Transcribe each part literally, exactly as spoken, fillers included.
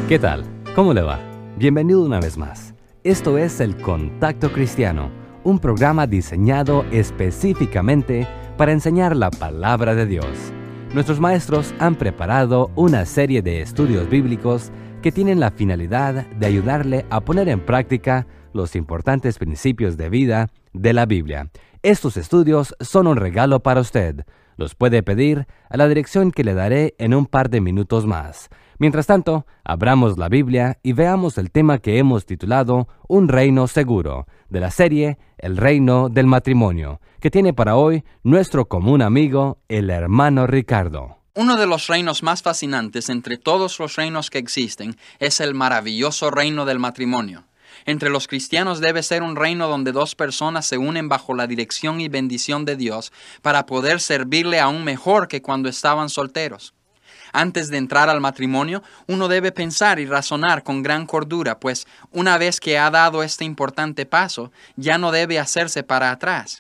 ¿Qué tal? ¿Cómo le va? Bienvenido una vez más. Esto es El Contacto Cristiano, un programa diseñado específicamente para enseñar la palabra de Dios. Nuestros maestros han preparado una serie de estudios bíblicos que tienen la finalidad de ayudarle a poner en práctica los importantes principios de vida de la Biblia. Estos estudios son un regalo para usted. Los puede pedir a la dirección que le daré en un par de minutos más. Mientras tanto, abramos la Biblia y veamos el tema que hemos titulado Un reino seguro, de la serie El reino del matrimonio, que tiene para hoy nuestro común amigo, el hermano Ricardo. Uno de los reinos más fascinantes entre todos los reinos que existen es el maravilloso reino del matrimonio. Entre los cristianos debe ser un reino donde dos personas se unen bajo la dirección y bendición de Dios para poder servirle aún mejor que cuando estaban solteros. Antes de entrar al matrimonio, uno debe pensar y razonar con gran cordura, pues una vez que ha dado este importante paso, ya no debe hacerse para atrás.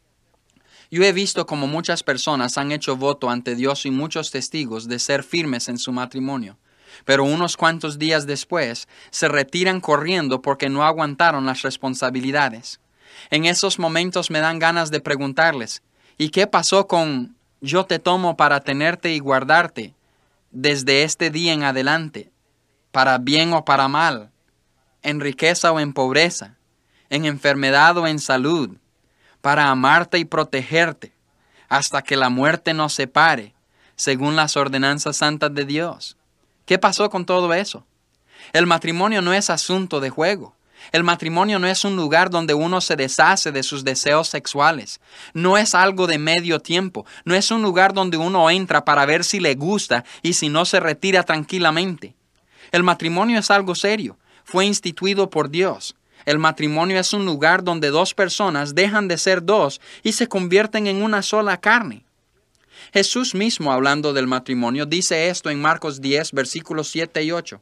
Yo he visto como muchas personas han hecho voto ante Dios y muchos testigos de ser firmes en su matrimonio, pero unos cuantos días después se retiran corriendo porque no aguantaron las responsabilidades. En esos momentos me dan ganas de preguntarles, ¿y qué pasó con yo te tomo para tenerte y guardarte desde este día en adelante, para bien o para mal, en riqueza o en pobreza, en enfermedad o en salud, para amarte y protegerte, hasta que la muerte nos separe, según las ordenanzas santas de Dios? ¿Qué pasó con todo eso? El matrimonio no es asunto de juego. El matrimonio no es un lugar donde uno se deshace de sus deseos sexuales. No es algo de medio tiempo. No es un lugar donde uno entra para ver si le gusta y si no se retira tranquilamente. El matrimonio es algo serio. Fue instituido por Dios. El matrimonio es un lugar donde dos personas dejan de ser dos y se convierten en una sola carne. Jesús mismo, hablando del matrimonio, dice esto en Marcos diez, versículos siete y ocho.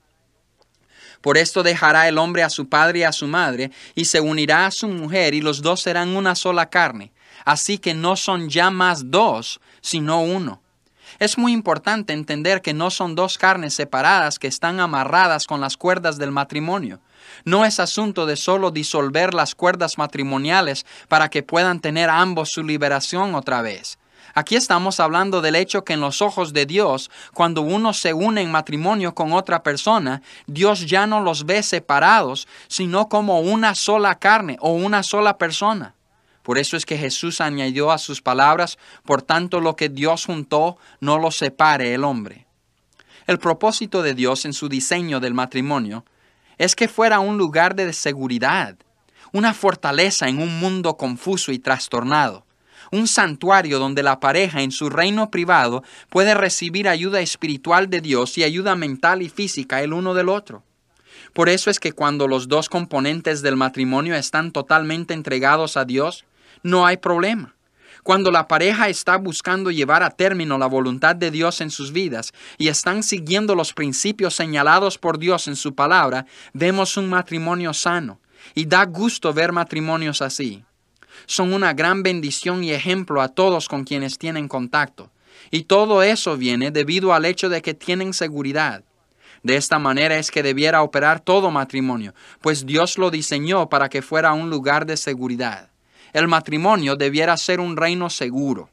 Por esto dejará el hombre a su padre y a su madre, y se unirá a su mujer, y los dos serán una sola carne. Así que no son ya más dos, sino uno. Es muy importante entender que no son dos carnes separadas que están amarradas con las cuerdas del matrimonio. No es asunto de solo disolver las cuerdas matrimoniales para que puedan tener ambos su liberación otra vez. Aquí estamos hablando del hecho que en los ojos de Dios, cuando uno se une en matrimonio con otra persona, Dios ya no los ve separados, sino como una sola carne o una sola persona. Por eso es que Jesús añadió a sus palabras, por tanto lo que Dios juntó, no lo separe el hombre. El propósito de Dios en su diseño del matrimonio es que fuera un lugar de seguridad, una fortaleza en un mundo confuso y trastornado. Un santuario donde la pareja en su reino privado puede recibir ayuda espiritual de Dios y ayuda mental y física el uno del otro. Por eso es que cuando los dos componentes del matrimonio están totalmente entregados a Dios, no hay problema. Cuando la pareja está buscando llevar a término la voluntad de Dios en sus vidas y están siguiendo los principios señalados por Dios en su palabra, vemos un matrimonio sano y da gusto ver matrimonios así. Son una gran bendición y ejemplo a todos con quienes tienen contacto. Y todo eso viene debido al hecho de que tienen seguridad. De esta manera es que debiera operar todo matrimonio, pues Dios lo diseñó para que fuera un lugar de seguridad. El matrimonio debiera ser un reino seguro.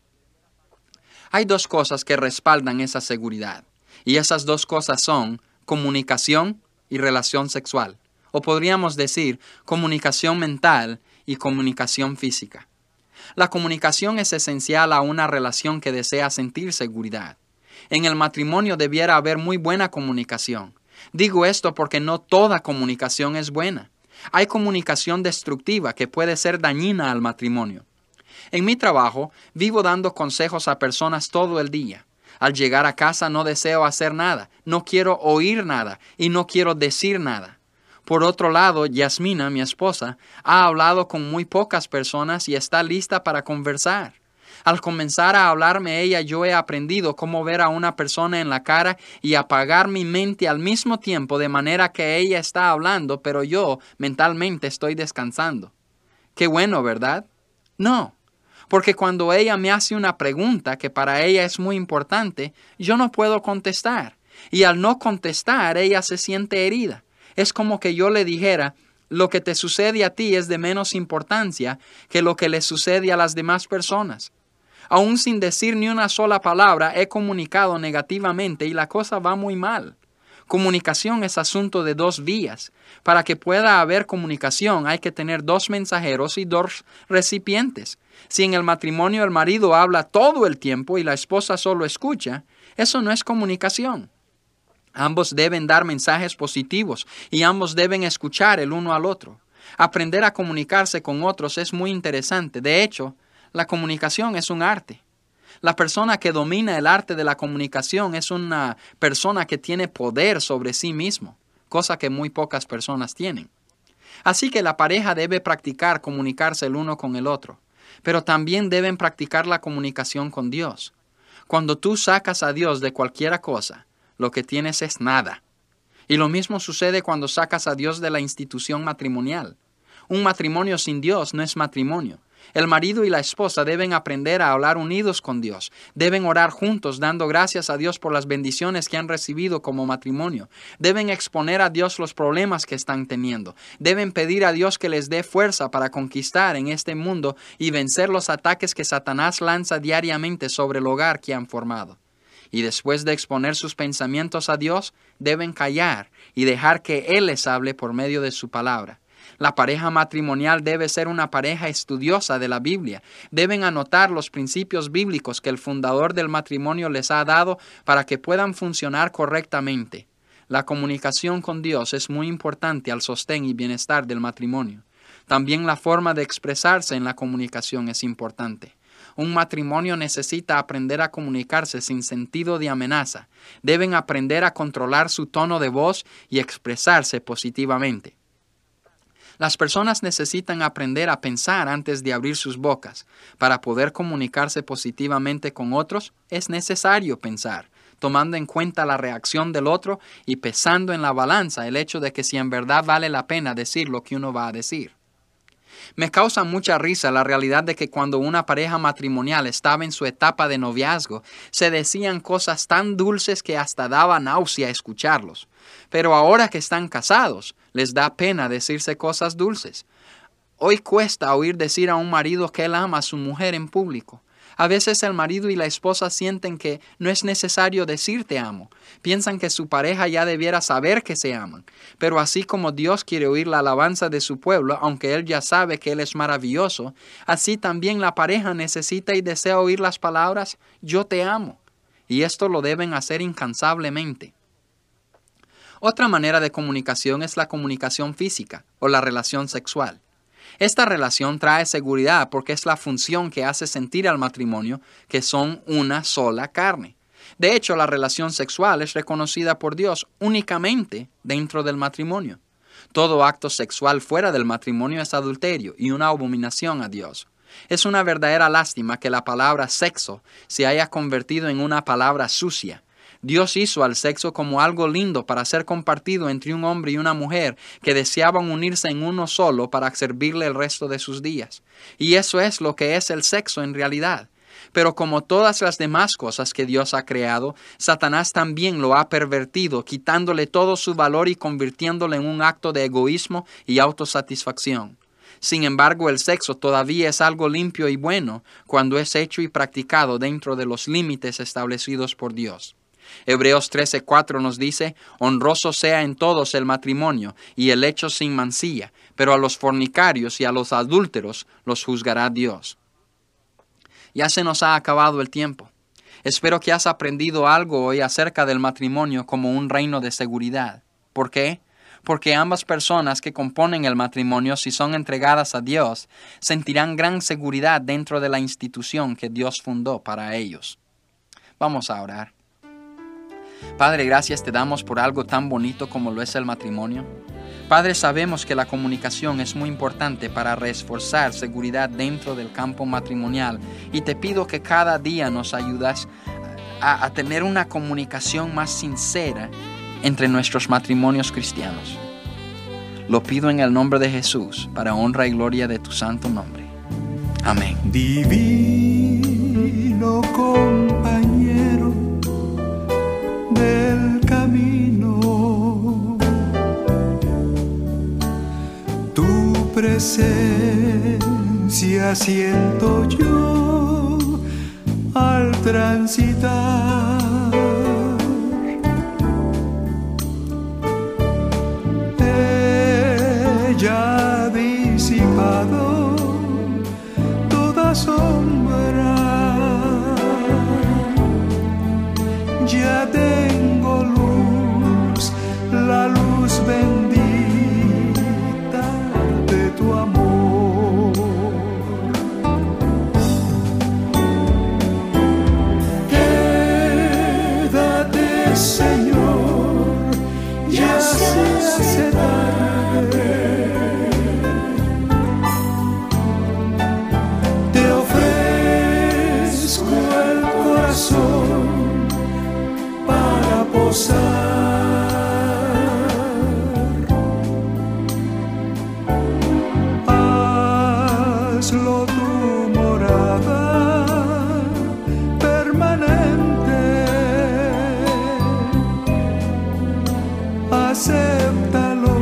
Hay dos cosas que respaldan esa seguridad, y esas dos cosas son comunicación y relación sexual, o podríamos decir comunicación mental y comunicación física. La comunicación es esencial a una relación que desea sentir seguridad. En el matrimonio debiera haber muy buena comunicación. Digo esto porque no toda comunicación es buena. Hay comunicación destructiva que puede ser dañina al matrimonio. En mi trabajo, vivo dando consejos a personas todo el día. Al llegar a casa no deseo hacer nada, no quiero oír nada y no quiero decir nada. Por otro lado, Yasmina, mi esposa, ha hablado con muy pocas personas y está lista para conversar. Al comenzar a hablarme ella, yo he aprendido cómo ver a una persona en la cara y apagar mi mente al mismo tiempo, de manera que ella está hablando, pero yo mentalmente estoy descansando. Qué bueno, ¿verdad? No, porque cuando ella me hace una pregunta que para ella es muy importante, yo no puedo contestar. Y al no contestar, ella se siente herida. Es como que yo le dijera, lo que te sucede a ti es de menos importancia que lo que le sucede a las demás personas. Aún sin decir ni una sola palabra, he comunicado negativamente y la cosa va muy mal. Comunicación es asunto de dos vías. Para que pueda haber comunicación hay que tener dos mensajeros y dos recipientes. Si en el matrimonio el marido habla todo el tiempo y la esposa solo escucha, eso no es comunicación. Ambos deben dar mensajes positivos y ambos deben escuchar el uno al otro. Aprender a comunicarse con otros es muy interesante. De hecho, la comunicación es un arte. La persona que domina el arte de la comunicación es una persona que tiene poder sobre sí mismo, cosa que muy pocas personas tienen. Así que la pareja debe practicar comunicarse el uno con el otro, pero también deben practicar la comunicación con Dios. Cuando tú sacas a Dios de cualquier cosa, lo que tienes es nada. Y lo mismo sucede cuando sacas a Dios de la institución matrimonial. Un matrimonio sin Dios no es matrimonio. El marido y la esposa deben aprender a hablar unidos con Dios. Deben orar juntos, dando gracias a Dios por las bendiciones que han recibido como matrimonio. Deben exponer a Dios los problemas que están teniendo. Deben pedir a Dios que les dé fuerza para conquistar en este mundo y vencer los ataques que Satanás lanza diariamente sobre el hogar que han formado. Y después de exponer sus pensamientos a Dios, deben callar y dejar que Él les hable por medio de su palabra. La pareja matrimonial debe ser una pareja estudiosa de la Biblia. Deben anotar los principios bíblicos que el fundador del matrimonio les ha dado para que puedan funcionar correctamente. La comunicación con Dios es muy importante al sostén y bienestar del matrimonio. También la forma de expresarse en la comunicación es importante. Un matrimonio necesita aprender a comunicarse sin sentido de amenaza. Deben aprender a controlar su tono de voz y expresarse positivamente. Las personas necesitan aprender a pensar antes de abrir sus bocas. Para poder comunicarse positivamente con otros, es necesario pensar, tomando en cuenta la reacción del otro y pesando en la balanza el hecho de que si en verdad vale la pena decir lo que uno va a decir. Me causa mucha risa la realidad de que cuando una pareja matrimonial estaba en su etapa de noviazgo, se decían cosas tan dulces que hasta daba náusea escucharlos. Pero ahora que están casados, les da pena decirse cosas dulces. Hoy cuesta oír decir a un marido que él ama a su mujer en público. A veces el marido y la esposa sienten que no es necesario decir te amo. Piensan que su pareja ya debiera saber que se aman. Pero así como Dios quiere oír la alabanza de su pueblo, aunque Él ya sabe que Él es maravilloso, así también la pareja necesita y desea oír las palabras yo te amo. Y esto lo deben hacer incansablemente. Otra manera de comunicación es la comunicación física o la relación sexual. Esta relación trae seguridad porque es la función que hace sentir al matrimonio que son una sola carne. De hecho, la relación sexual es reconocida por Dios únicamente dentro del matrimonio. Todo acto sexual fuera del matrimonio es adulterio y una abominación a Dios. Es una verdadera lástima que la palabra sexo se haya convertido en una palabra sucia. Dios hizo al sexo como algo lindo para ser compartido entre un hombre y una mujer que deseaban unirse en uno solo para servirle el resto de sus días. Y eso es lo que es el sexo en realidad. Pero como todas las demás cosas que Dios ha creado, Satanás también lo ha pervertido, quitándole todo su valor y convirtiéndolo en un acto de egoísmo y autosatisfacción. Sin embargo, el sexo todavía es algo limpio y bueno cuando es hecho y practicado dentro de los límites establecidos por Dios. Hebreos trece cuatro nos dice, honroso sea en todos el matrimonio y el hecho sin mancilla, pero a los fornicarios y a los adúlteros los juzgará Dios. Ya se nos ha acabado el tiempo. Espero que has aprendido algo hoy acerca del matrimonio como un reino de seguridad. ¿Por qué? Porque ambas personas que componen el matrimonio, si son entregadas a Dios, sentirán gran seguridad dentro de la institución que Dios fundó para ellos. Vamos a orar. Padre, gracias te damos por algo tan bonito como lo es el matrimonio. Padre, sabemos que la comunicación es muy importante para reforzar seguridad dentro del campo matrimonial y te pido que cada día nos ayudas a, a tener una comunicación más sincera entre nuestros matrimonios cristianos. Lo pido en el nombre de Jesús, para honra y gloria de tu santo nombre. Amén. Divino compañero del presencia siento yo al transitar. Ella ha disipado toda sombra. Ya tengo luz, la luz bendita de tu amor. Quédate, Señor, ya se hace tarde. Te ofrezco el corazón para posar. Hazlo tu morada permanente. Acéptalo,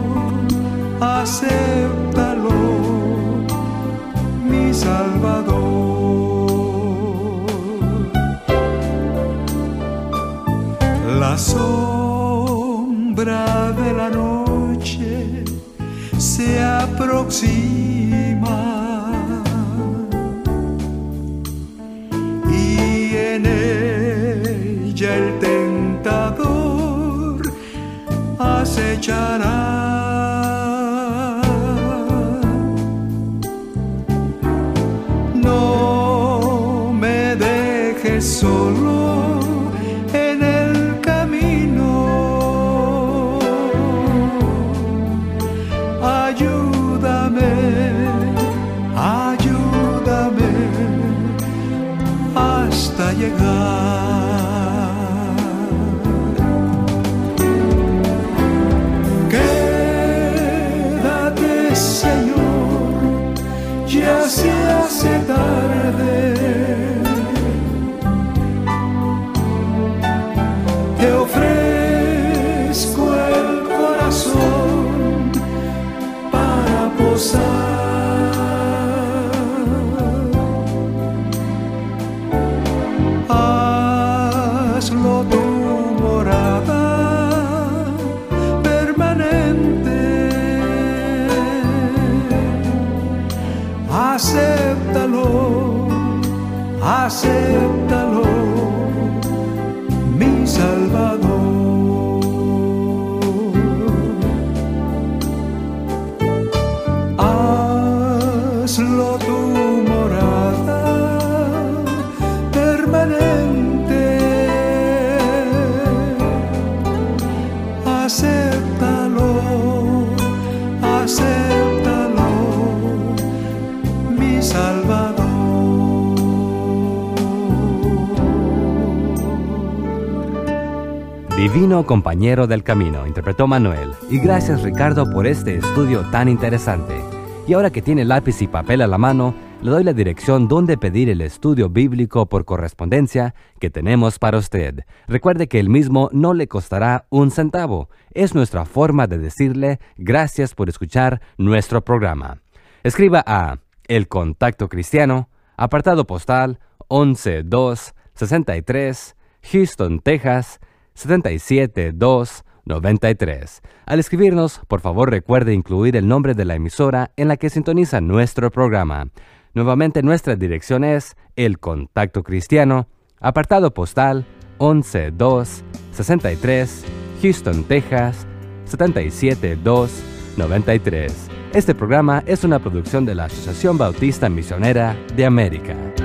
acéptalo, mi Salvador. La sombra de la noche se aproxima y en ella el tentador acechará. No me dejes solo en el camino. Ayúdame, ayúdame hasta llegar. Quédate, Señor, ya se hace tarde. Te ofrezco el corazón para posar. Hazlo tu morada permanente. Acéptalo, acéptalo, mi Salvador. Hazlo tu morada permanente. Acéptalo, acéptalo, mi Salvador. Divino compañero del camino, interpretó Manuel. Y gracias, Ricardo, por este estudio tan interesante. Y ahora que tiene lápiz y papel a la mano, le doy la dirección donde pedir el estudio bíblico por correspondencia que tenemos para usted. Recuerde que el mismo no le costará un centavo. Es nuestra forma de decirle gracias por escuchar nuestro programa. Escriba a El Contacto Cristiano, apartado postal once dos sesenta y tres, Houston, Texas, setenta y siete dos noventa y tres. Al escribirnos, por favor recuerde incluir el nombre de la emisora en la que sintoniza nuestro programa. Nuevamente, nuestra dirección es El Contacto Cristiano, apartado postal once dos sesenta y tres, Houston, Texas, setenta y siete dos noventa y tres. Este programa es una producción de la Asociación Bautista Misionera de América.